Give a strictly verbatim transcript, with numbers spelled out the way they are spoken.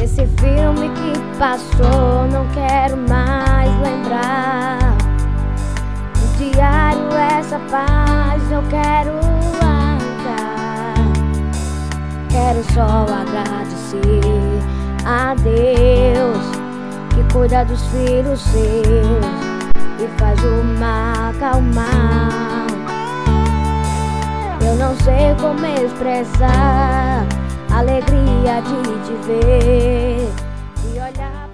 Esse filme que passou não quero mais lembrar. No diário essa paz eu quero arrancar. Quero só agradecer a Deus que cuida dos filhos seus e faz o mal acalmar. Eu não sei como expressar a alegria de te ver e olhar.